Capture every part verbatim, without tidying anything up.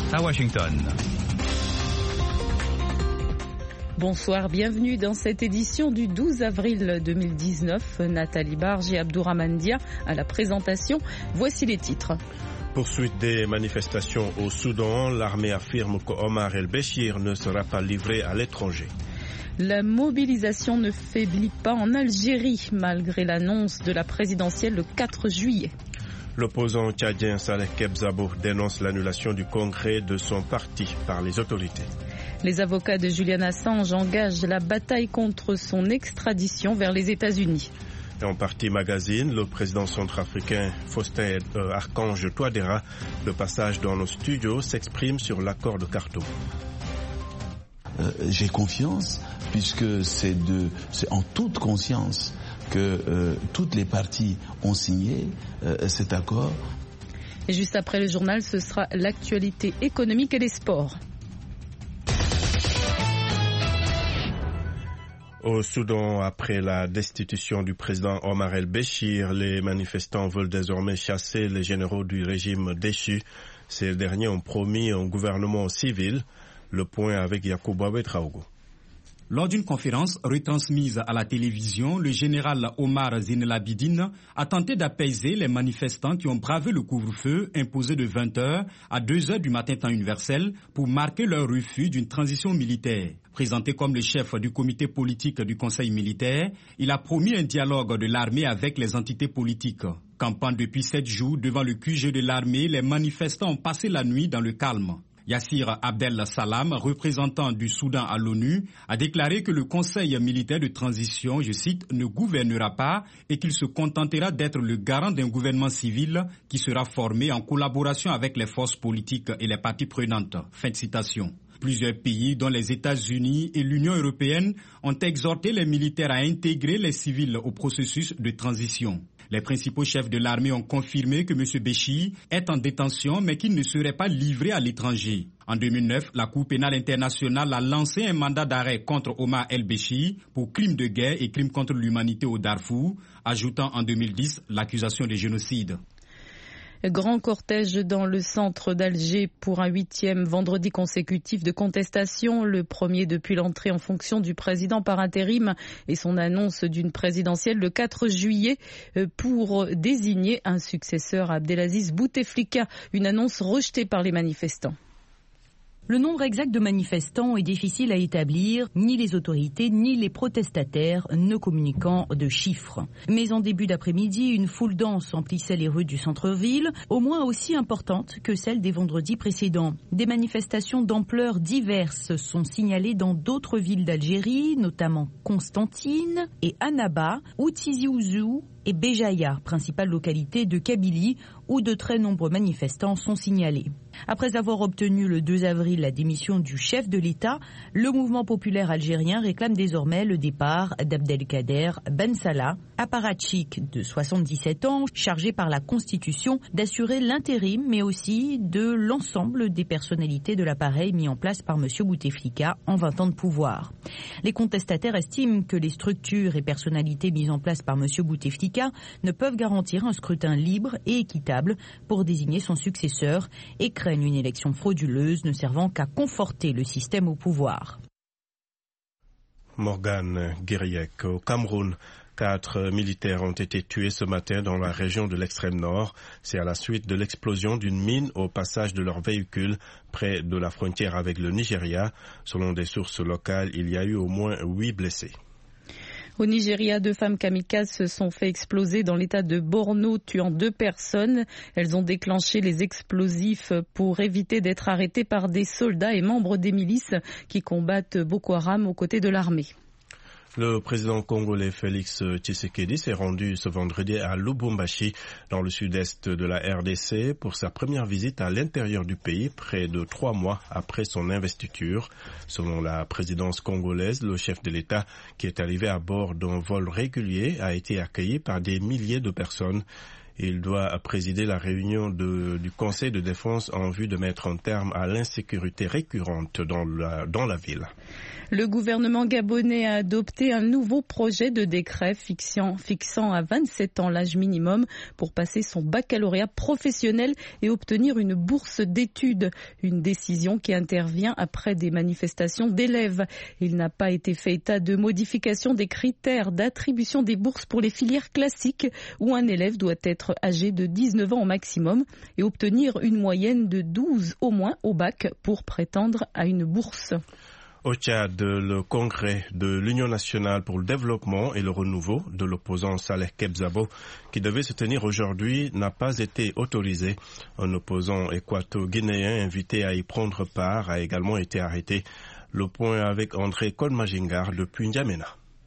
à Washington. Bonsoir, bienvenue dans cette édition du douze avril deux mille dix-neuf. Nathalie Barge et Abdourahmane Dia à la présentation. Voici les titres. Poursuite des manifestations au Soudan, l'armée affirme qu'Omar el-Béchir ne sera pas livré à l'étranger. La mobilisation ne faiblit pas en Algérie malgré l'annonce de la présidentielle le quatre juillet. L'opposant tchadien Saleh Kebzabo dénonce l'annulation du congrès de son parti par les autorités. Les avocats de Julian Assange engagent la bataille contre son extradition vers les États-Unis. Et en partie magazine, le président centrafricain Faustin euh, Archange Touadéra, de passage dans nos studios, s'exprime sur l'accord de Khartoum. Euh, j'ai confiance puisque c'est, de, c'est en toute conscience que euh, toutes les parties ont signé euh, cet accord. Et juste après le journal, ce sera l'actualité économique et les sports. Au Soudan, après la destitution du président Omar el-Béchir, les manifestants veulent désormais chasser les généraux du régime déchu. Ces derniers ont promis un gouvernement civil. Le point avec Yacouba Betraogo. Lors d'une conférence retransmise à la télévision, le général Omar Zine-Labidine a tenté d'apaiser les manifestants qui ont bravé le couvre-feu imposé de vingt heures à deux heures du matin temps universel pour marquer leur refus d'une transition militaire. Présenté comme le chef du comité politique du Conseil militaire, il a promis un dialogue de l'armée avec les entités politiques. Campant depuis sept jours devant le Q G de l'armée, les manifestants ont passé la nuit dans le calme. Yassir Abdel Salam, représentant du Soudan à l'ONU, a déclaré que le Conseil militaire de transition, je cite, ne gouvernera pas et qu'il se contentera d'être le garant d'un gouvernement civil qui sera formé en collaboration avec les forces politiques et les parties prenantes. Fin de citation. Plusieurs pays, dont les États-Unis et l'Union européenne, ont exhorté les militaires à intégrer les civils au processus de transition. Les principaux chefs de l'armée ont confirmé que M. Béchir est en détention mais qu'il ne serait pas livré à l'étranger. En deux mille neuf, la Cour pénale internationale a lancé un mandat d'arrêt contre Omar el-Béchir pour crimes de guerre et crimes contre l'humanité au Darfour, ajoutant en deux mille dix l'accusation de génocide. Grand cortège dans le centre d'Alger pour un huitième vendredi consécutif de contestation, le premier depuis l'entrée en fonction du président par intérim et son annonce d'une présidentielle le quatre juillet pour désigner un successeur à Abdelaziz Bouteflika, une annonce rejetée par les manifestants. Le nombre exact de manifestants est difficile à établir, ni les autorités ni les protestataires ne communiquant de chiffres. Mais en début d'après-midi, une foule dense emplissait les rues du centre-ville, au moins aussi importante que celle des vendredis précédents. Des manifestations d'ampleur diverses sont signalées dans d'autres villes d'Algérie, notamment Constantine et Annaba, ou Tizi Ouzou et Béjaïa, principale localité de Kabylie, où de très nombreux manifestants sont signalés. Après avoir obtenu le deux avril la démission du chef de l'État, le mouvement populaire algérien réclame désormais le départ d'Abdelkader Ben Salah, apparatchik de soixante-dix-sept ans, chargé par la Constitution d'assurer l'intérim, mais aussi de l'ensemble des personnalités de l'appareil mis en place par M. Bouteflika en vingt ans de pouvoir. Les contestataires estiment que les structures et personnalités mises en place par M. Bouteflika ne peuvent garantir un scrutin libre et équitable pour désigner son successeur et craignent une élection frauduleuse ne servant qu'à conforter le système au pouvoir. Morgane Guériec, au Cameroun. Quatre militaires ont été tués ce matin dans la région de l'extrême nord. C'est à la suite de l'explosion d'une mine au passage de leur véhicule près de la frontière avec le Nigeria. Selon des sources locales, il y a eu au moins huit blessés. Au Nigeria, deux femmes kamikazes se sont fait exploser dans l'état de Borno, tuant deux personnes. Elles ont déclenché les explosifs pour éviter d'être arrêtées par des soldats et membres des milices qui combattent Boko Haram aux côtés de l'armée. Le président congolais Félix Tshisekedi s'est rendu ce vendredi à Lubumbashi, dans le sud-est de la R D C, pour sa première visite à l'intérieur du pays, près de trois mois après son investiture. Selon la présidence congolaise, le chef de l'État, qui est arrivé à bord d'un vol régulier, a été accueilli par des milliers de personnes. Il doit présider la réunion de, du Conseil de défense en vue de mettre un terme à l'insécurité récurrente dans la, dans la ville. Le gouvernement gabonais a adopté un nouveau projet de décret fixant, fixant à vingt-sept ans l'âge minimum pour passer son baccalauréat professionnel et obtenir une bourse d'études. Une décision qui intervient après des manifestations d'élèves. Il n'a pas été fait état de modification des critères d'attribution des bourses pour les filières classiques où un élève doit être âgé de dix-neuf ans au maximum et obtenir une moyenne de douze au moins au bac pour prétendre à une bourse. Au Tchad, le congrès de l'Union nationale pour le développement et le renouveau de l'opposant Saleh Kebzabo, qui devait se tenir aujourd'hui, n'a pas été autorisé. Un opposant équato-guinéen invité à y prendre part a également été arrêté. Le point avec André Kolmagingar depuis N'Djamena.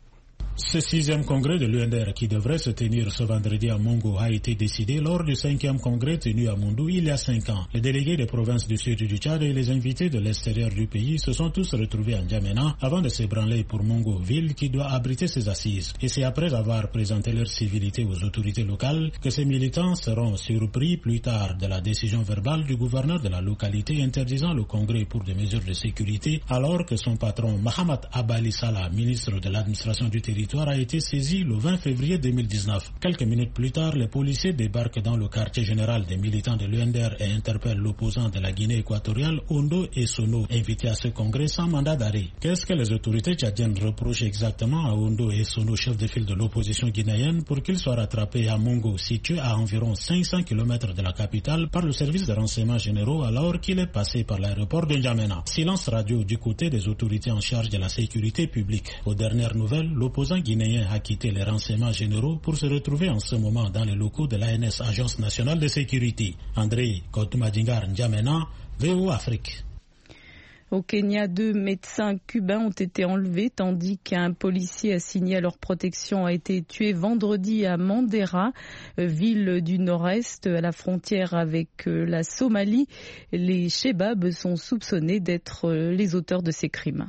Ce sixième congrès de l'U N D R qui devrait se tenir ce vendredi à Mongo a été décidé lors du cinquième congrès tenu à Mondou il y a cinq ans. Les délégués des provinces du sud du Tchad et les invités de l'extérieur du pays se sont tous retrouvés à N'Djamena avant de s'ébranler pour Mongo, ville qui doit abriter ses assises. Et c'est après avoir présenté leur civilité aux autorités locales que ces militants seront surpris plus tard de la décision verbale du gouverneur de la localité interdisant le congrès pour des mesures de sécurité alors que son patron Mahamat Abali Salah, ministre de l'administration du territoire, a été saisi le vingt février deux mille dix-neuf. Quelques minutes plus tard, les policiers débarquent dans le quartier général des militants de l'U N D R et interpellent l'opposant de la Guinée équatoriale, Ondo Essono, invité à ce congrès sans mandat d'arrêt. Qu'est-ce que les autorités tchadiennes reprochent exactement à Ondo Essono, chef de file de l'opposition guinéenne, pour qu'il soit rattrapé à Mongo, situé à environ cinq cents kilomètres de la capitale, par le service de renseignements généraux alors qu'il est passé par l'aéroport de N'Djamena? Silence radio du côté des autorités en charge de la sécurité publique. Aux dernières nouvelles, l'opposant guinéen a quitté les renseignements généraux pour se retrouver en ce moment dans les locaux de l'A N S, Agence nationale de sécurité. André Kolmagingar, N'Djamena, V O Afrique. Au Kenya, deux médecins cubains ont été enlevés tandis qu'un policier assigné à leur protection a été tué vendredi à Mandera, ville du nord-est à la frontière avec la Somalie. Les Chebabs sont soupçonnés d'être les auteurs de ces crimes.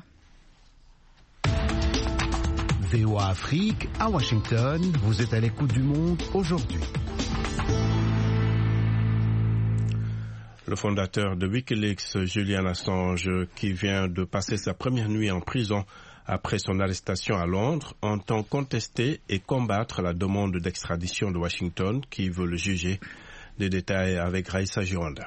V O A Afrique, à Washington, vous êtes à l'écoute du monde aujourd'hui. Le fondateur de Wikileaks, Julian Assange, qui vient de passer sa première nuit en prison après son arrestation à Londres, entend contester et combattre la demande d'extradition de Washington qui veut le juger. Des détails avec Raïssa Girondin.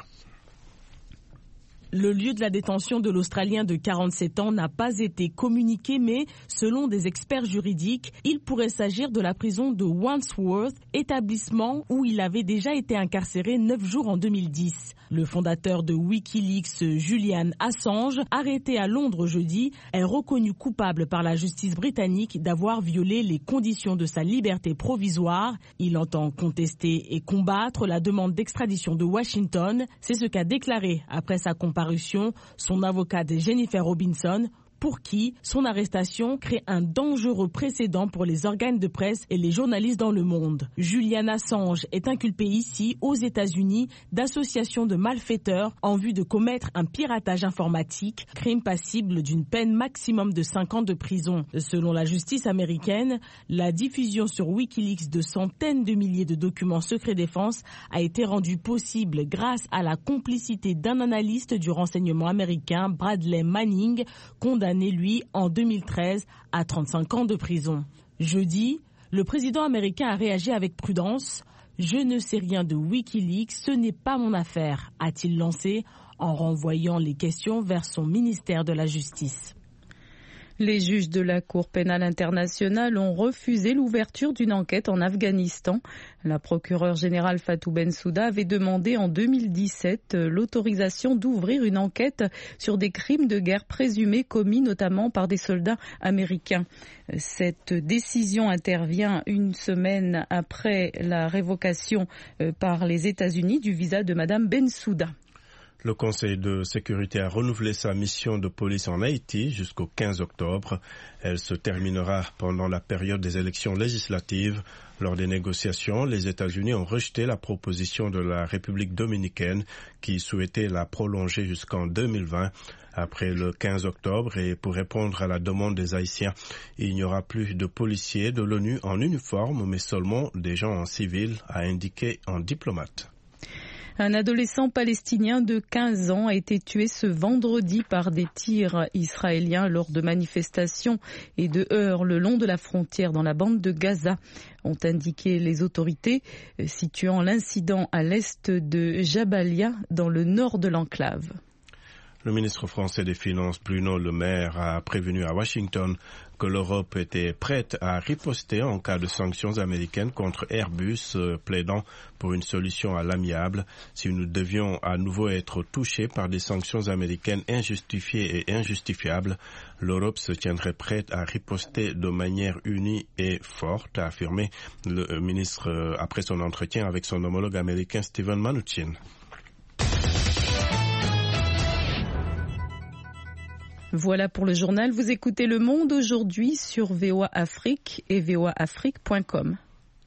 Le lieu de la détention de l'Australien de quarante-sept ans n'a pas été communiqué, mais selon des experts juridiques, il pourrait s'agir de la prison de Wandsworth, établissement où il avait déjà été incarcéré neuf jours en deux mille dix. Le fondateur de Wikileaks, Julian Assange, arrêté à Londres jeudi, est reconnu coupable par la justice britannique d'avoir violé les conditions de sa liberté provisoire. Il entend contester et combattre la demande d'extradition de Washington. C'est ce qu'a déclaré après sa comparution son avocate Jennifer Robinson, pour qui son arrestation crée un dangereux précédent pour les organes de presse et les journalistes dans le monde. Julian Assange est inculpé ici, aux États-Unis, d'association de malfaiteurs en vue de commettre un piratage informatique, crime passible d'une peine maximum de cinq ans de prison. Selon la justice américaine, la diffusion sur Wikileaks de centaines de milliers de documents secret défense a été rendue possible grâce à la complicité d'un analyste du renseignement américain, Bradley Manning, condamné lui en deux mille treize à trente-cinq ans de prison. Jeudi, le président américain a réagi avec prudence. « Je ne sais rien de Wikileaks, ce n'est pas mon affaire », a-t-il lancé en renvoyant les questions vers son ministère de la Justice. Les juges de la Cour pénale internationale ont refusé l'ouverture d'une enquête en Afghanistan. La procureure générale Fatou Bensouda avait demandé en deux mille dix-sept l'autorisation d'ouvrir une enquête sur des crimes de guerre présumés commis notamment par des soldats américains. Cette décision intervient une semaine après la révocation par les États-Unis du visa de Madame Bensouda. Le Conseil de sécurité a renouvelé sa mission de police en Haïti jusqu'au quinze octobre. Elle se terminera pendant la période des élections législatives. Lors des négociations, les États-Unis ont rejeté la proposition de la République dominicaine qui souhaitait la prolonger jusqu'en deux mille vingt. après le quinze octobre et pour répondre à la demande des Haïtiens. Il n'y aura plus de policiers de l'ONU en uniforme, mais seulement des gens en civil, a indiqué un diplomate. Un adolescent palestinien de quinze ans a été tué ce vendredi par des tirs israéliens lors de manifestations et de heurts le long de la frontière dans la bande de Gaza, ont indiqué les autorités, situant l'incident à l'est de Jabalia, dans le nord de l'enclave. Le ministre français des Finances, Bruno Le Maire, a prévenu à Washington que l'Europe était prête à riposter en cas de sanctions américaines contre Airbus, plaidant pour une solution à l'amiable. Si nous devions à nouveau être touchés par des sanctions américaines injustifiées et injustifiables, l'Europe se tiendrait prête à riposter de manière unie et forte, a affirmé le ministre après son entretien avec son homologue américain Steven Mnuchin. Voilà pour le journal. Vous écoutez Le Monde aujourd'hui sur V O A Afrique et v o a afrique point com.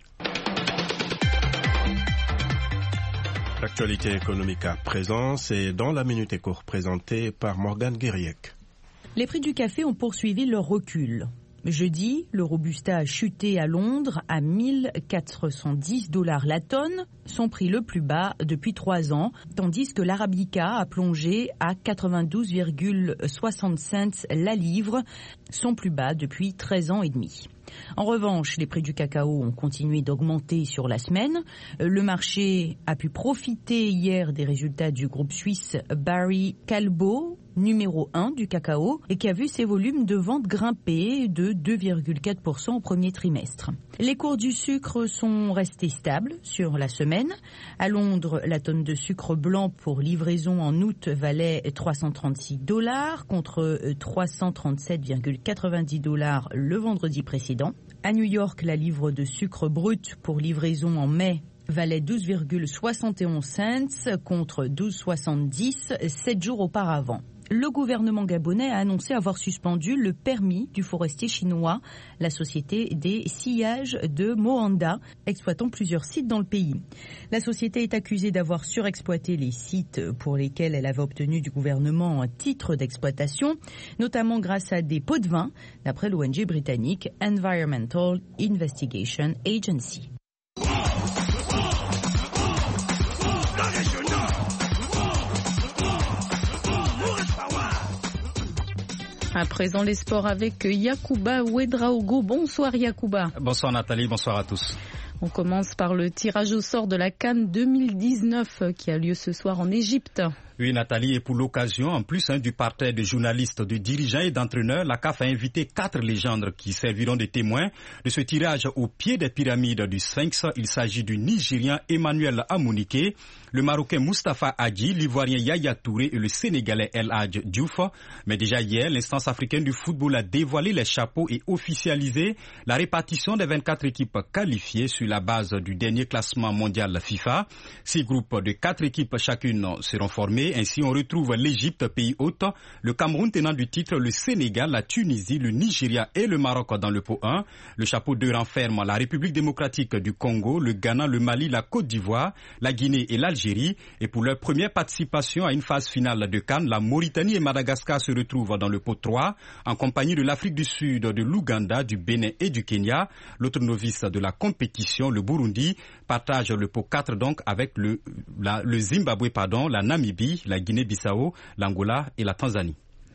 L'actualité économique à présent, c'est dans la Minute Éco présentée par Morgane Guériec. Les prix du café ont poursuivi leur recul. Jeudi, le Robusta a chuté à Londres à mille quatre cent dix dollars la tonne, son prix le plus bas depuis trois ans, tandis que l'Arabica a plongé à quatre-vingt-douze virgule soixante cents la livre, son plus bas depuis treize ans et demi. En revanche, les prix du cacao ont continué d'augmenter sur la semaine. Le marché a pu profiter hier des résultats du groupe suisse Barry Callebaut, numéro un du cacao, et qui a vu ses volumes de vente grimper de deux virgule quatre pour cent au premier trimestre. Les cours du sucre sont restés stables sur la semaine. À Londres, la tonne de sucre blanc pour livraison en août valait trois cent trente-six dollars contre trois cent trente-sept virgule quatre-vingt-dix dollars le vendredi précédent. À New York, la livre de sucre brut pour livraison en mai valait douze virgule soixante et onze cents contre douze virgule soixante-dix sept jours auparavant. Le gouvernement gabonais a annoncé avoir suspendu le permis du forestier chinois, la société des sciages de Moanda, exploitant plusieurs sites dans le pays. La société est accusée d'avoir surexploité les sites pour lesquels elle avait obtenu du gouvernement un titre d'exploitation, notamment grâce à des pots de vin, d'après l'O N G britannique Environmental Investigation Agency. À présent, les sports avec Yacouba Ouedraogo. Bonsoir Yacouba. Bonsoir Nathalie, bonsoir à tous. On commence par le tirage au sort de la CAN deux mille dix-neuf qui a lieu ce soir en Égypte. Oui, Nathalie, et pour l'occasion, en plus hein, du parterre de journalistes, de dirigeants et d'entraîneurs, la C A F a invité quatre légendes qui serviront de témoins de ce tirage au pied des pyramides du Sphinx. Il s'agit du Nigérien Emmanuel Amunike, le Marocain Mustapha Hadji, l'Ivoirien Yaya Touré et le Sénégalais El Hadj Diouf. Mais déjà hier, l'instance africaine du football a dévoilé les chapeaux et officialisé la répartition des vingt-quatre équipes qualifiées sur la base du dernier classement mondial FIFA. Six groupes de quatre équipes chacune seront formés. Ainsi, on retrouve l'Égypte, pays hôte, le Cameroun tenant du titre, le Sénégal, la Tunisie, le Nigeria et le Maroc dans le pot un. Le chapeau deux renferme la République démocratique du Congo, le Ghana, le Mali, la Côte d'Ivoire, la Guinée et l'Algérie. Et pour leur première participation à une phase finale de CAN, la Mauritanie et Madagascar se retrouvent dans le pot trois, en compagnie de l'Afrique du Sud, de l'Ouganda, du Bénin et du Kenya. L'autre novice de la compétition, le Burundi, partage le pot quatre donc avec le, la, le Zimbabwe, pardon, la Namibie, la Guinée-Bissau, l'Angola et la Tanzanie.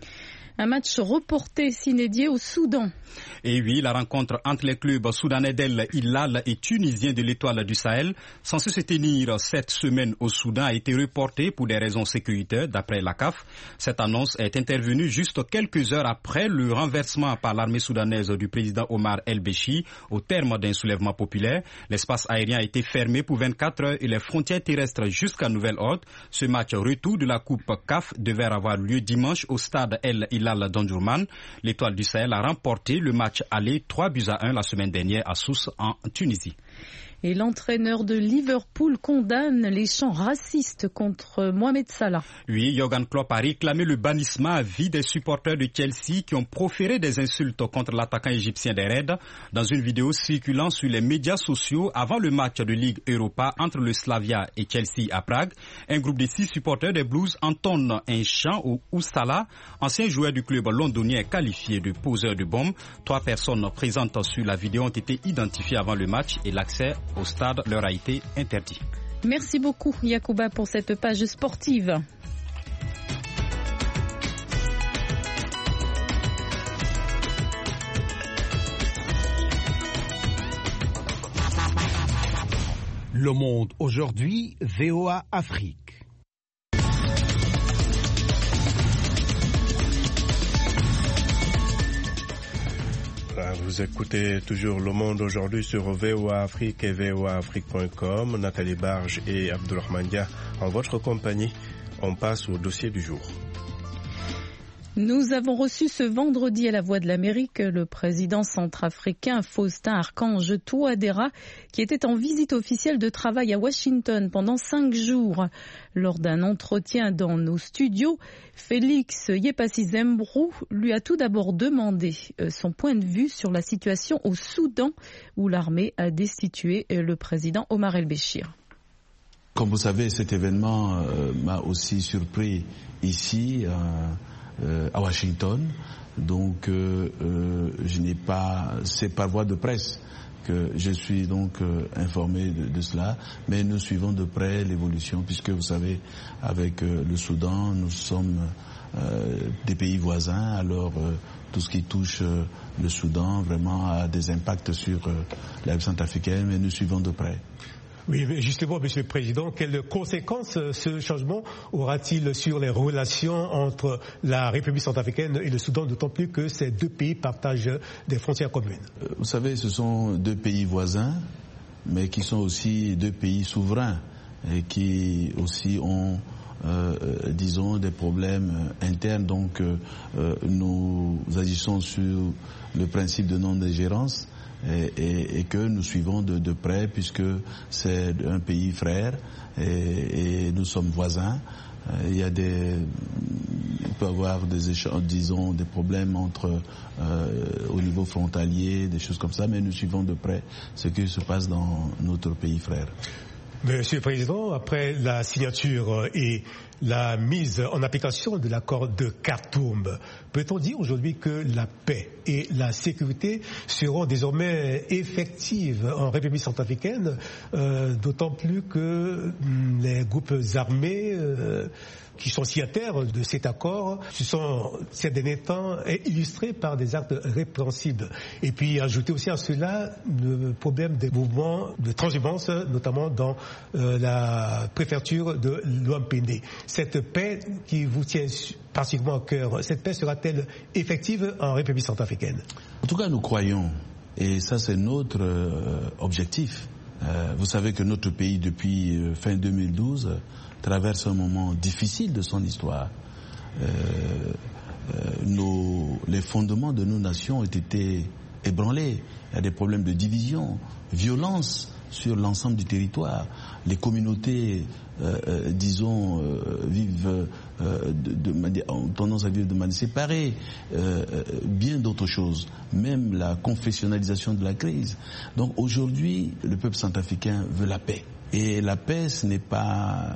Un match reporté s'inédié au Soudan. Et oui, la rencontre entre les clubs soudanais d'El Hilal et tunisien de l'Étoile du Sahel, censée se tenir cette semaine au Soudan, a été reportée pour des raisons sécuritaires, d'après la C A F. Cette annonce est intervenue juste quelques heures après le renversement par l'armée soudanaise du président Omar El-Béchi au terme d'un soulèvement populaire. L'espace aérien a été fermé pour vingt-quatre heures et les frontières terrestres jusqu'à nouvel ordre. Ce match retour de la Coupe C A F devait avoir lieu dimanche au stade El Hilal d'Omdurman. L'Étoile du Sahel a remporté le match aller trois buts à un la semaine dernière à Sousse en Tunisie. Et l'entraîneur de Liverpool condamne les chants racistes contre Mohamed Salah. Oui, Jürgen Klopp a réclamé le bannissement à vie des supporters de Chelsea qui ont proféré des insultes contre l'attaquant égyptien des Reds dans une vidéo circulant sur les médias sociaux avant le match de Ligue Europa entre le Slavia et Chelsea à Prague. Un groupe de six supporters des Blues entonne un chant où Salah, ancien joueur du club londonien, est qualifié de poseur de bombes. Trois personnes présentes sur la vidéo ont été identifiées avant le match et l'accès au stade leur a été interdit. Merci beaucoup Yacouba pour cette page sportive. Le Monde aujourd'hui, V O A Afrique. Vous écoutez toujours Le Monde aujourd'hui sur V O A Afrique et V O A Afrique point com. Nathalie Barge et Abdourahmane Dia en votre compagnie. On passe au dossier du jour. Nous avons reçu ce vendredi à la Voix de l'Amérique le président centrafricain Faustin Archange Touadéra qui était en visite officielle de travail à Washington pendant cinq jours. Lors d'un entretien dans nos studios, Félix Yepassi Zembrou lui a tout d'abord demandé son point de vue sur la situation au Soudan où l'armée a destitué le président Omar el-Béchir. Comme vous savez, cet événement euh, m'a aussi surpris ici. Euh, Euh, à Washington, donc euh, euh, je n'ai pas, c'est par voie de presse que je suis donc euh, informé de, de cela, mais nous suivons de près l'évolution, puisque vous savez, avec euh, le Soudan, nous sommes euh, des pays voisins, alors euh, tout ce qui touche euh, le Soudan vraiment a des impacts sur euh, la République centrafricaine, mais nous suivons de près. Oui, mais justement, Monsieur le Président, quelles conséquences ce changement aura-t-il sur les relations entre la République centrafricaine et le Soudan, d'autant plus que ces deux pays partagent des frontières communes? Vous savez, ce sont deux pays voisins, mais qui sont aussi deux pays souverains et qui aussi ont, euh, disons, des problèmes internes. Donc, euh, nous agissons sur le principe de non-ingérence. Et, et, et que nous suivons de, de près puisque c'est un pays frère et, et nous sommes voisins. Il y a des, il peut y avoir des échanges, disons, des problèmes entre euh, au niveau frontalier, des choses comme ça, mais nous suivons de près ce qui se passe dans notre pays frère. Monsieur le Président, après la signature et la mise en application de l'accord de Khartoum, peut-on dire aujourd'hui que la paix et la sécurité seront désormais effectives en République centrafricaine, euh, d'autant plus que les groupes armés euh, qui sont signataires de cet accord se sont ces derniers temps illustrés par des actes répréhensibles. Et puis ajouter aussi à cela le problème des mouvements de transhumance, notamment dans euh, la préfecture de l'Ouampéné. Cette paix qui vous tient particulièrement à cœur, cette paix sera-t-elle effective en République centrafricaine? En tout cas, nous croyons, et ça c'est notre euh, objectif. Euh, vous savez que notre pays, depuis euh, fin deux mille douze, traverse un moment difficile de son histoire. Euh, euh, nos, les fondements de nos nations ont été ébranlés. Il y a des problèmes de division, violence sur l'ensemble du territoire. Les communautés, euh, euh, disons, euh, vivent, euh, de, de, ont tendance à vivre de manière séparée, euh, euh, bien d'autres choses, même la confessionnalisation de la crise. Donc aujourd'hui, le peuple centrafricain veut la paix. Et la paix, ce n'est pas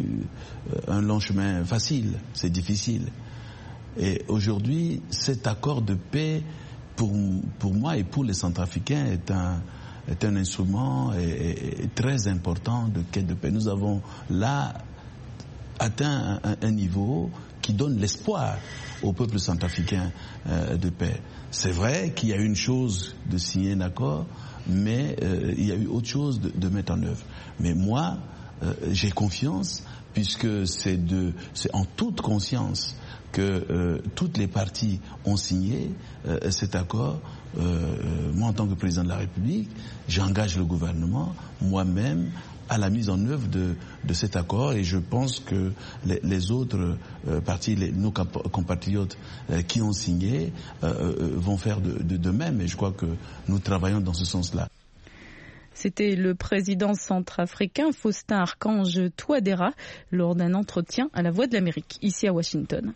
un long chemin facile, c'est difficile. Et aujourd'hui, cet accord de paix, pour, pour moi et pour les Centrafricains, est un, est un instrument et, et très important de quête de paix. Nous avons là atteint un, un niveau qui donne l'espoir au peuple centrafricain euh, de paix. C'est vrai qu'il y a une chose de signer un accord, mais euh, il y a eu autre chose de, de mettre en œuvre. Mais moi, euh, j'ai confiance, puisque c'est de, c'est en toute conscience que euh, toutes les parties ont signé euh, cet accord. Euh, moi, en tant que président de la République, j'engage le gouvernement, moi-même, à la mise en œuvre de, de cet accord, et je pense que les, les autres euh, parties, les, nos compatriotes euh, qui ont signé euh, euh, vont faire de, de, de même, et je crois que nous travaillons dans ce sens-là. C'était le président centrafricain Faustin Archange Touadéra lors d'un entretien à la Voix de l'Amérique, ici à Washington.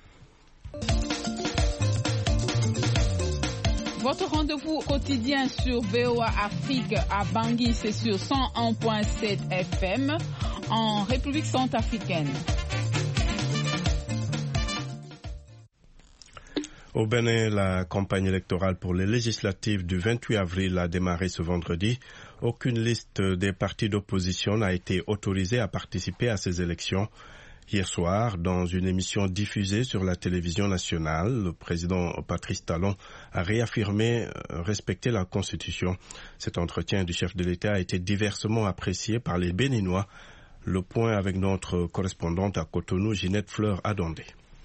Votre rendez-vous quotidien sur V O A Afrique à Bangui, c'est sur cent un virgule sept F M en République centrafricaine. Au Bénin, la campagne électorale pour les législatives du vingt-huit avril a démarré ce vendredi. Aucune liste des partis d'opposition n'a été autorisée à participer à ces élections. Hier soir, dans une émission diffusée sur la télévision nationale, le président Patrice Talon a réaffirmé respecter la Constitution. Cet entretien du chef de l'État a été diversement apprécié par les Béninois. Le point avec notre correspondante à Cotonou, Ginette Fleur-Adondé.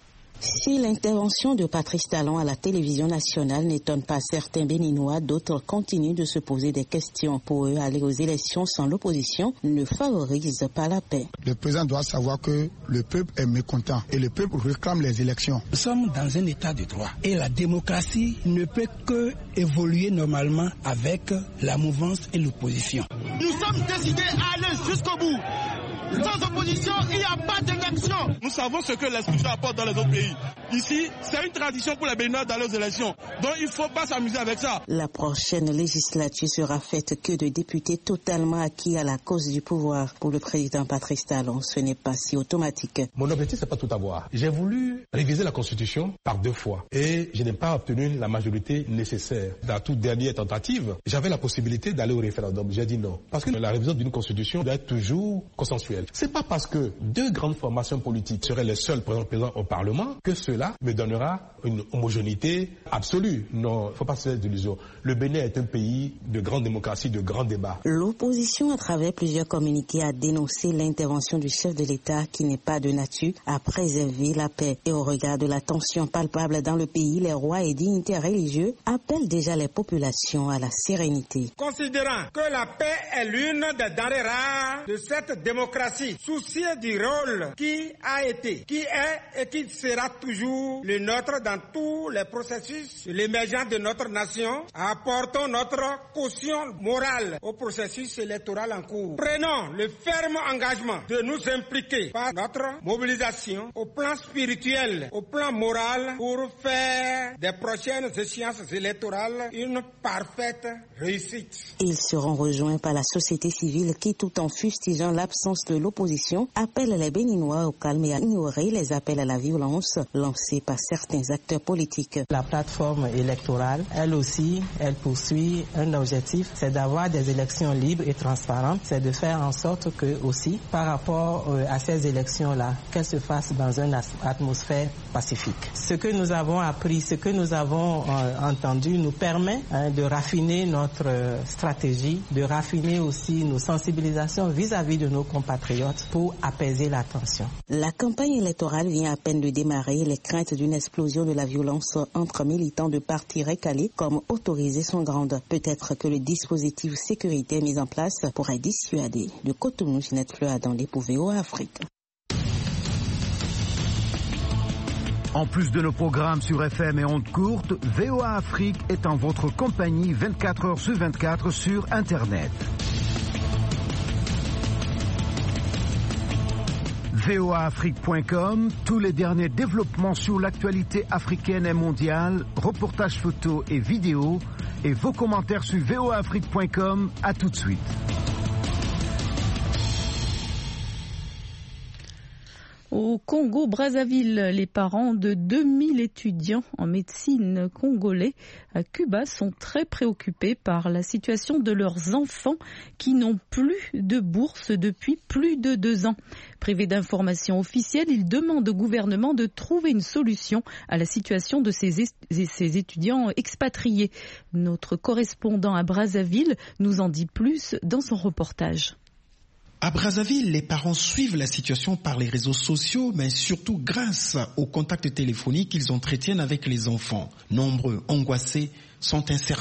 Si l'intervention de Patrice Talon à la télévision nationale n'étonne pas certains Béninois, d'autres continuent de se poser des questions. Pour eux, aller aux élections sans l'opposition ne favorise pas la paix. Le président doit savoir que le peuple est mécontent et le peuple réclame les élections. Nous sommes dans un état de droit et la démocratie ne peut que évoluer normalement avec la mouvance et l'opposition. Nous sommes décidés à aller jusqu'au bout. Sans opposition, il n'y a pas d'élection. Nous savons ce que l'instruction apporte dans les autres pays. Ici, c'est une tradition pour les Béninois d'aller aux élections. Donc il ne faut pas s'amuser avec ça. La prochaine législature sera faite que de députés totalement acquis à la cause du pouvoir. Pour le président Patrice Talon, ce n'est pas si automatique. Mon objectif, c'est pas tout avoir. J'ai voulu réviser la Constitution par deux fois. Et je n'ai pas obtenu la majorité nécessaire. Dans toute dernière tentative, j'avais la possibilité d'aller au référendum. J'ai dit non. Parce que la révision d'une Constitution doit être toujours consensuelle. C'est pas parce que deux grandes formations politiques seraient les seules présentes au Parlement que cela me donnera une homogénéité absolue. Non, il ne faut pas se faire d'illusions. Le Bénin est un pays de grande démocratie, de grands débats. L'opposition, à travers plusieurs communiqués, a dénoncé l'intervention du chef de l'État qui n'est pas de nature à préserver la paix. Et au regard de la tension palpable dans le pays, les rois et dignitaires religieux appellent déjà les populations à la sérénité. Considérant que la paix est l'une des denrées rares de cette démocratie, soucieux du rôle qui a été, qui est et qui sera toujours le nôtre dans tous les processus de l'émergence de notre nation, apportons notre caution morale au processus électoral en cours. Prenons le ferme engagement de nous impliquer par notre mobilisation au plan spirituel, au plan moral, pour faire des prochaines échéances électorales une parfaite réussite. Ils seront rejoints par la société civile qui, tout en fustigeant l'absence de l'opposition, appelle les Béninois au calme et à ignorer les appels à la violence lancés par certains acteurs politiques. La plateforme électorale, elle aussi, elle poursuit un objectif, c'est d'avoir des élections libres et transparentes, c'est de faire en sorte que aussi, par rapport à ces élections-là, qu'elles se fassent dans une atmosphère pacifique. Ce que nous avons appris, ce que nous avons euh, entendu nous permet hein, de raffiner notre euh, stratégie, de raffiner aussi nos sensibilisations vis-à-vis de nos compatriotes pour apaiser la tension. La campagne électorale vient à peine de démarrer. Les craintes d'une explosion de la violence entre militants de partis recalés comme autorisés sont grandes. Peut-être que le dispositif sécurité mis en place pourrait dissuader. De Cotonou, Ginette Fleur-Adondé pour V O A Afrique. En plus de nos programmes sur F M et ondes courtes, V O A Afrique est en votre compagnie vingt-quatre heures sur vingt-quatre sur Internet. V O A Afrique point com, tous les derniers développements sur l'actualité africaine et mondiale, reportages photos et vidéos, et vos commentaires sur V O A Afrique point com. À tout de suite. Au Congo-Brazzaville, les parents de deux mille étudiants en médecine congolais à Cuba sont très préoccupés par la situation de leurs enfants qui n'ont plus de bourse depuis plus de deux ans. Privés d'informations officielles, ils demandent au gouvernement de trouver une solution à la situation de ces, ces étudiants expatriés. Notre correspondant à Brazzaville nous en dit plus dans son reportage. À Brazzaville, les parents suivent la situation par les réseaux sociaux, mais surtout grâce aux contacts téléphoniques qu'ils entretiennent avec les enfants. Nombreux, angoissés, sont incertains.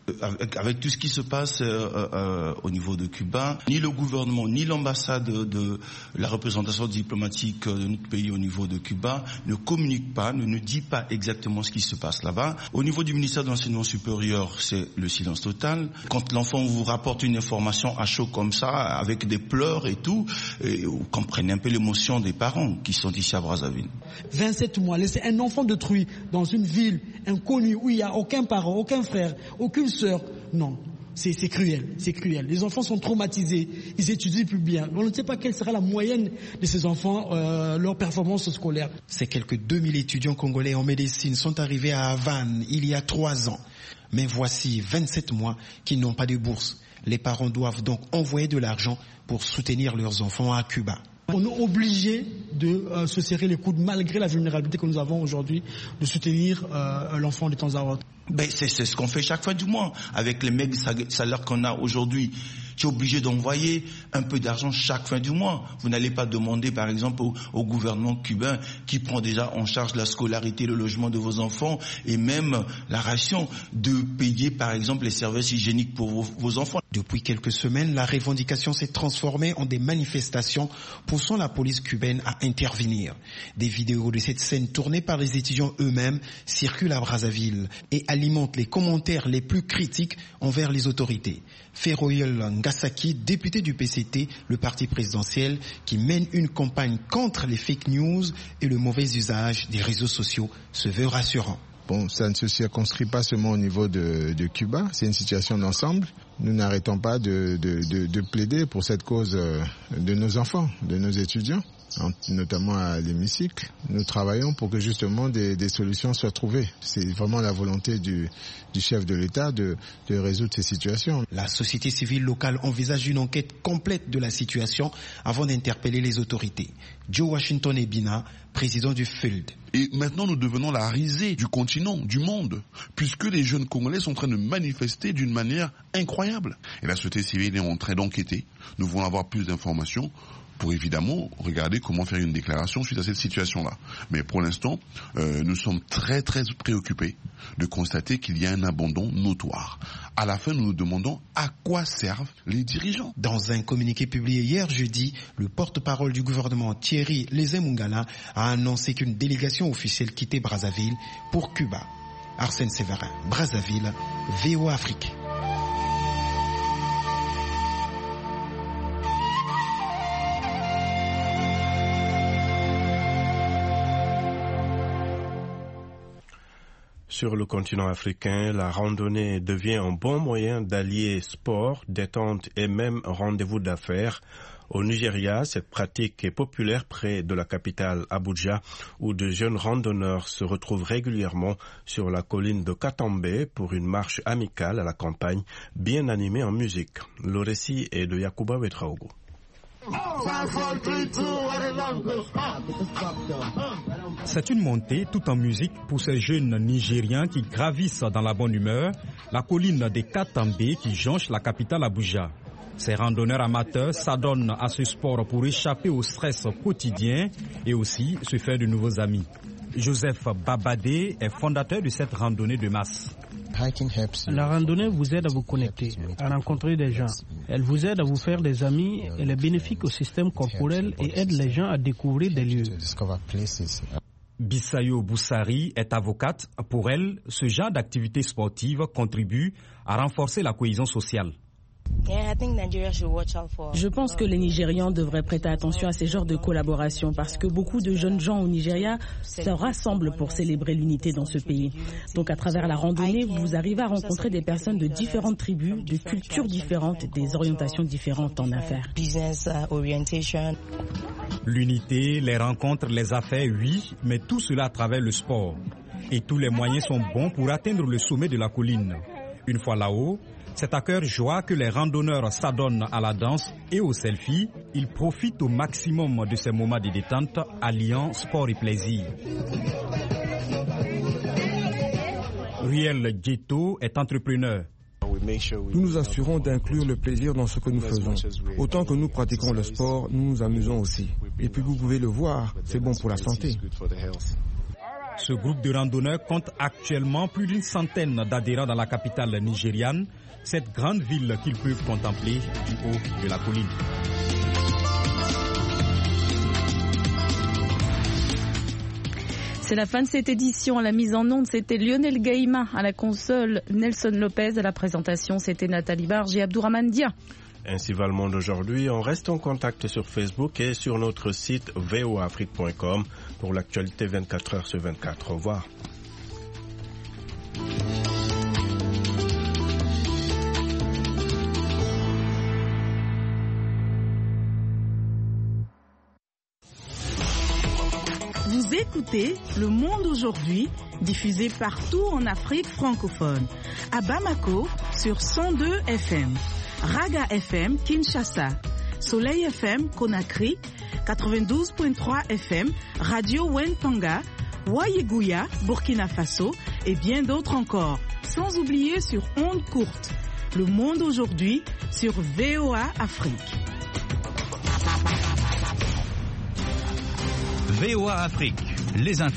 Avec, avec tout ce qui se passe euh, euh, au niveau de Cuba, ni le gouvernement, ni l'ambassade de, de la représentation diplomatique de notre pays au niveau de Cuba ne communiquent pas, ne nous dit pas exactement ce qui se passe là-bas. Au niveau du ministère de l'Enseignement supérieur, c'est le silence total. Quand l'enfant vous rapporte une information à chaud comme ça, avec des pleurs et tout, et vous comprenez un peu l'émotion des parents qui sont ici à Brazzaville. vingt-sept mois, laisser un enfant détruit dans une ville inconnue où il n'y a aucun parent, aucun frère, aucune sœur, non. C'est, c'est cruel, c'est cruel. Les enfants sont traumatisés, ils étudient plus bien. On ne sait pas quelle sera la moyenne de ces enfants, euh, leur performance scolaire. Ces quelques deux mille étudiants congolais en médecine sont arrivés à Havane il y a trois ans. Mais voici vingt-sept mois qu'ils n'ont pas de bourse. Les parents doivent donc envoyer de l'argent pour soutenir leurs enfants à Cuba. On est obligé de euh, se serrer les coudes malgré la vulnérabilité que nous avons aujourd'hui, de soutenir euh, l'enfant de temps à autre. Ben c'est, c'est ce qu'on fait chaque fin du mois. Avec les maigres salaires qu'on a aujourd'hui, tu es obligé d'envoyer un peu d'argent chaque fin du mois. Vous n'allez pas demander par exemple au, au gouvernement cubain qui prend déjà en charge la scolarité, le logement de vos enfants et même la ration de payer par exemple les services hygiéniques pour vos, vos enfants. Depuis quelques semaines, la revendication s'est transformée en des manifestations poussant la police cubaine à intervenir. Des vidéos de cette scène tournées par les étudiants eux-mêmes circulent à Brazzaville et alimentent les commentaires les plus critiques envers les autorités. Feroyel Ngasaki, député du P C T, le parti présidentiel, qui mène une campagne contre les fake news et le mauvais usage des réseaux sociaux, se veut rassurant. Bon, ça ne se circonscrit pas seulement au niveau de, de Cuba, c'est une situation d'ensemble. Nous n'arrêtons pas de, de, de, de plaider pour cette cause de nos enfants, de nos étudiants, notamment à l'hémicycle. Nous travaillons pour que justement des, des solutions soient trouvées. C'est vraiment la volonté du, du chef de l'État de, de résoudre ces situations. La société civile locale envisage une enquête complète de la situation avant d'interpeller les autorités. Joe Washington Ebina, président du F U L D. Et maintenant, nous devenons la risée du continent, du monde, puisque les jeunes Congolais sont en train de manifester d'une manière incroyable. Et la société civile est en train d'enquêter. Nous voulons avoir plus d'informations pour évidemment regarder comment faire une déclaration suite à cette situation-là. Mais pour l'instant, euh, nous sommes très très préoccupés de constater qu'il y a un abandon notoire. À la fin, nous nous demandons à quoi servent les dirigeants. Dans un communiqué publié hier jeudi, le porte-parole du gouvernement Thierry Lezemungala a annoncé qu'une délégation officielle quittait Brazzaville pour Cuba. Arsène Séverin, Brazzaville, V O A Afrique. Sur le continent africain, la randonnée devient un bon moyen d'allier sport, détente et même rendez-vous d'affaires. Au Nigeria, cette pratique est populaire près de la capitale Abuja, où de jeunes randonneurs se retrouvent régulièrement sur la colline de Katambe pour une marche amicale à la campagne, bien animée en musique. Le récit est de Yakuba Wetraogo. C'est une montée tout en musique pour ces jeunes Nigériens qui gravissent dans la bonne humeur la colline des Katambe qui jonche la capitale Abuja. Ces randonneurs amateurs s'adonnent à ce sport pour échapper au stress quotidien et aussi se faire de nouveaux amis. Joseph Babadé est fondateur de cette randonnée de masse. La randonnée vous aide à vous connecter, à rencontrer des gens. Elle vous aide à vous faire des amis. Elle est bénéfique au système corporel et aide les gens à découvrir des lieux. Bissayo Boussari est avocate. Pour elle, ce genre d'activité sportive contribue à renforcer la cohésion sociale. Je pense que les Nigérians devraient prêter attention à ces genres de collaboration parce que beaucoup de jeunes gens au Nigeria se rassemblent pour célébrer l'unité dans ce pays. Donc à travers la randonnée, vous arrivez à rencontrer des personnes de différentes tribus, de cultures différentes, des orientations différentes en affaires. L'unité, les rencontres, les affaires, oui, mais tout cela à travers le sport. Et tous les moyens sont bons pour atteindre le sommet de la colline. Une fois là-haut, c'est à cœur joie que les randonneurs s'adonnent à la danse et aux selfies. Ils profitent au maximum de ces moments de détente, alliant sport et plaisir. Riel Djeto est entrepreneur. Nous nous assurons d'inclure le plaisir dans ce que nous faisons. Autant que nous pratiquons le sport, nous nous amusons aussi. Et puis vous pouvez le voir, c'est bon pour la santé. Ce groupe de randonneurs compte actuellement plus d'une centaine d'adhérents dans la capitale nigériane, cette grande ville qu'ils peuvent contempler du haut de la colline. C'est la fin de cette édition. À la mise en onde, c'était Lionel Gaïma. À la console, Nelson Lopez. À la présentation, c'était Nathalie Barge et Abdourahmane Dia. Ainsi va le monde aujourd'hui. On reste en contact sur Facebook et sur notre site v o a afrique point com pour l'actualité vingt-quatre heures sur vingt-quatre. Au revoir. Vous écoutez Le Monde aujourd'hui, diffusé partout en Afrique francophone. À Bamako, sur cent deux F M. Raga F M, Kinshasa. Soleil F M, Conakry. quatre-vingt-douze virgule trois F M. Radio Wentanga. Wayeguya, Burkina Faso. Et bien d'autres encore. Sans oublier sur ondes courtes. Le Monde aujourd'hui, sur V O A Afrique. V O A Afrique, les infos.